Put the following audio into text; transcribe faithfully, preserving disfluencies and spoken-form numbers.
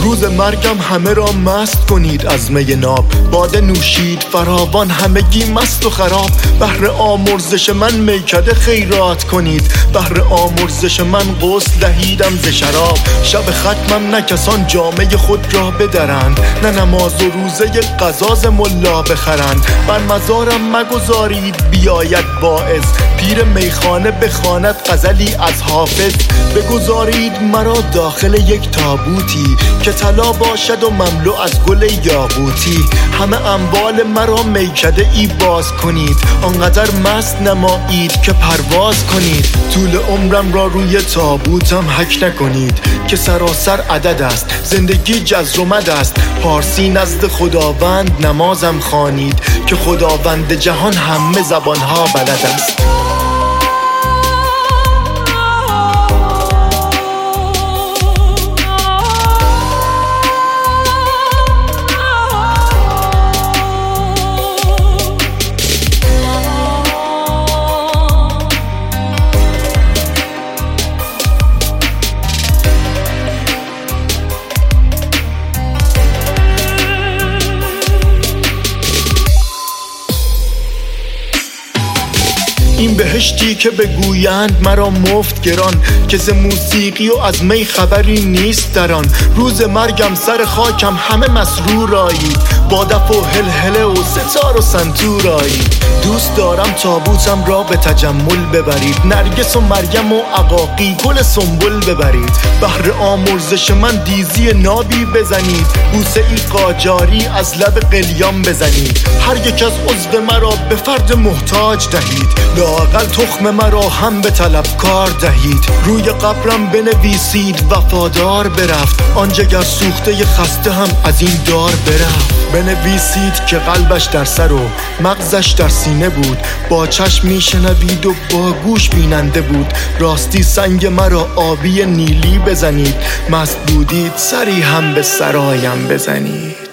روز مرگم همه را مست کنید از می ناب، باده نوشید فراوان همگی مست و خراب. بهر آمرزش من میکده خیرات کنید، بهر آمرزش من غسل دهیدم ز شراب. شب ختمم نه کسان جامه خود را بدرند، نه نماز و روزه قضا ملا بخرند. بر مزارم مگذارید بیاید واعظ، پیر میخانه بخواند غزلی از حافظ. بگذارید مرا داخل یک تابوتی، که طلا باشد و مملو از گل یاقوتی. همه اموال مرا میکده ای باز کنید، آنقدر مست نمایید که پرواز کنید. طول عمرم را روی تابوتم حک نکنید، که سراسر عدد است، زندگی جزر و مد است. پارسی نزد خداوند نمازم خوانید، که خداوند جهان همه زبانها بلد است. این بهشتی که بگویند مرا مفت گران، که ز موسیقی و از می خبری نیست در آن. روز مرگم سر خاکم همه مسرور آیید، با دف و هلهله و ستار و سنتور آیید. دوست دارم تابوتم را به تجمل ببرید، نرگس و مریم و عقاقی گل سنبل ببرید. بهر آمرزش من دیزی نابی بزنید، بوسه ای قاجاری از لب قلیان بزنید. هر یک از عضو مرا به فرد محتاج دهید، لااقل تخم مرا هم به طلبکار دهید. روی قبرم بنویسید وفادار برفت، آن جگر سوخته خسته هم از این دار برفت. بنویسید که قلبش در سر و مغزش در سینه بود، با چشم میشنوید و با گوش بیننده بود. راستی سنگ مرا آبی نیلی بزنید، مست بودید سری هم به سرایم بزنید.